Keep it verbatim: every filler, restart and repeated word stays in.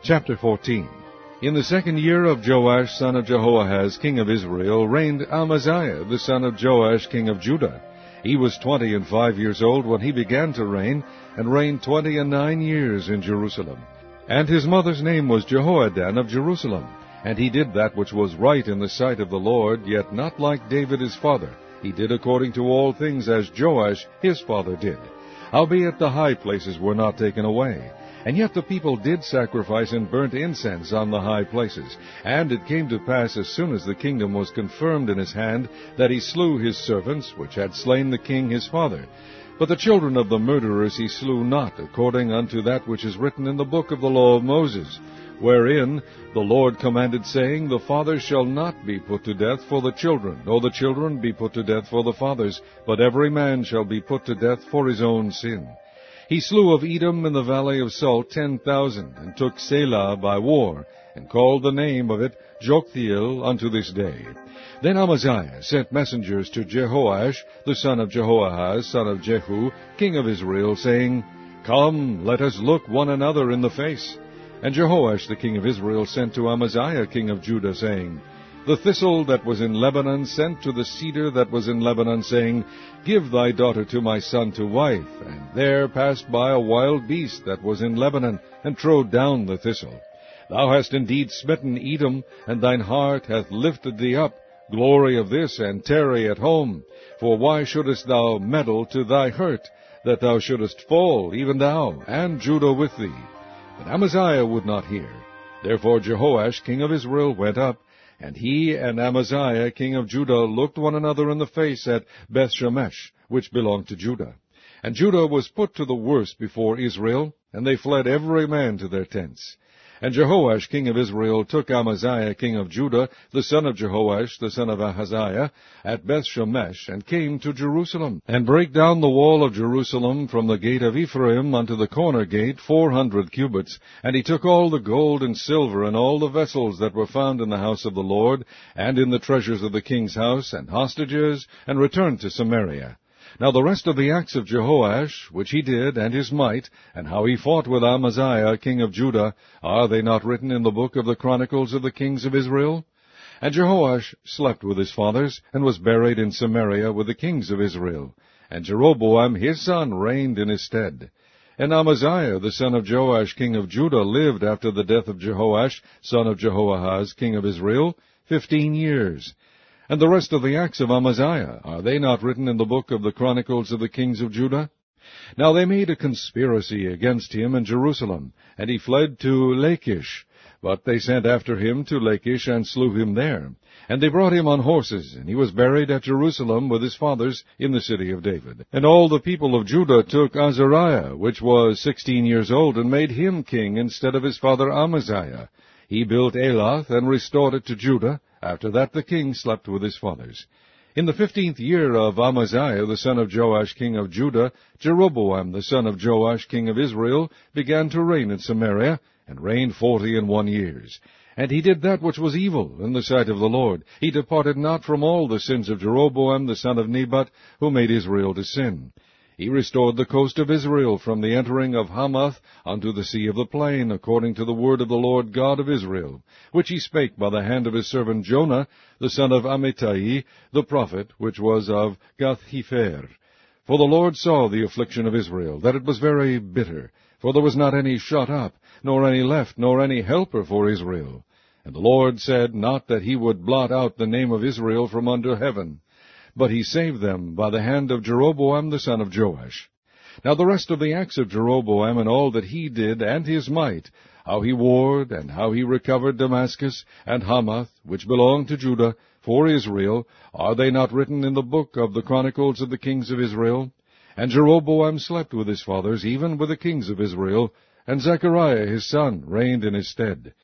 Chapter fourteen. In the second year of Joash son of Jehoahaz king of Israel reigned Amaziah the son of Joash king of Judah. He was twenty and five years old when he began to reign, and reigned twenty and nine years in Jerusalem. And his mother's name was Jehoaddan of Jerusalem. And he did that which was right in the sight of the Lord, yet not like David his father. He did according to all things as Joash his father did. Howbeit the high places were not taken away. And yet the people did sacrifice and burnt incense on the high places. And it came to pass, as soon as the kingdom was confirmed in his hand, that he slew his servants, which had slain the king his father. But the children of the murderers he slew not, according unto that which is written in the book of the law of Moses, wherein the Lord commanded, saying, The fathers shall not be put to death for the children, nor the children be put to death for the fathers, but every man shall be put to death for his own sin. He slew of Edom in the valley of Salt ten thousand, and took Selah by war, and called the name of it Joktheel unto this day. Then Amaziah sent messengers to Jehoash, the son of Jehoahaz, son of Jehu, king of Israel, saying, Come, let us look one another in the face. And Jehoash the king of Israel sent to Amaziah king of Judah, saying, The thistle that was in Lebanon sent to the cedar that was in Lebanon, saying, Give thy daughter to my son to wife. And there passed by a wild beast that was in Lebanon, and trode down the thistle. Thou hast indeed smitten Edom, and thine heart hath lifted thee up. Glory of this, and tarry at home. For why shouldest thou meddle to thy hurt, that thou shouldest fall, even thou, and Judah with thee? But Amaziah would not hear. Therefore Jehoash king of Israel went up, and he and Amaziah king of Judah looked one another in the face at Bethshemesh, which belonged to Judah. And Judah was put to the worse before Israel, and they fled every man to their tents. And Jehoash king of Israel took Amaziah king of Judah, the son of Jehoash, the son of Ahaziah, at Bethshemesh, and came to Jerusalem, and brake down the wall of Jerusalem from the gate of Ephraim unto the corner gate four hundred cubits. And he took all the gold and silver, and all the vessels that were found in the house of the Lord, and in the treasures of the king's house, and hostages, and returned to Samaria. Now the rest of the acts of Jehoash, which he did, and his might, and how he fought with Amaziah king of Judah, are they not written in the book of the Chronicles of the kings of Israel? And Jehoash slept with his fathers, and was buried in Samaria with the kings of Israel. And Jeroboam his son reigned in his stead. And Amaziah the son of Joash king of Judah lived after the death of Jehoash son of Jehoahaz king of Israel fifteen years. And the rest of the acts of Amaziah, are they not written in the book of the Chronicles of the kings of Judah? Now they made a conspiracy against him in Jerusalem, and he fled to Lachish. But they sent after him to Lachish, and slew him there. And they brought him on horses, and he was buried at Jerusalem with his fathers in the city of David. And all the people of Judah took Azariah, which was sixteen years old, and made him king instead of his father Amaziah. He built Elath, and restored it to Judah. After that the king slept with his fathers. In the fifteenth year of Amaziah the son of Joash king of Judah, Jeroboam the son of Joash king of Israel began to reign in Samaria, and reigned forty and one years. And he did that which was evil in the sight of the Lord. He departed not from all the sins of Jeroboam the son of Nebat, who made Israel to sin. He restored the coast of Israel from the entering of Hamath unto the sea of the plain, according to the word of the Lord God of Israel, which he spake by the hand of his servant Jonah, the son of Amittai, the prophet, which was of Gath-hepher. For the Lord saw the affliction of Israel, that it was very bitter, for there was not any shut up, nor any left, nor any helper for Israel. And the Lord said not that he would blot out the name of Israel from under heaven, but he saved them by the hand of Jeroboam the son of Joash. Now the rest of the acts of Jeroboam, and all that he did, and his might, how he warred, and how he recovered Damascus, and Hamath, which belonged to Judah, for Israel, are they not written in the book of the Chronicles of the kings of Israel? And Jeroboam slept with his fathers, even with the kings of Israel, and Zechariah his son reigned in his stead.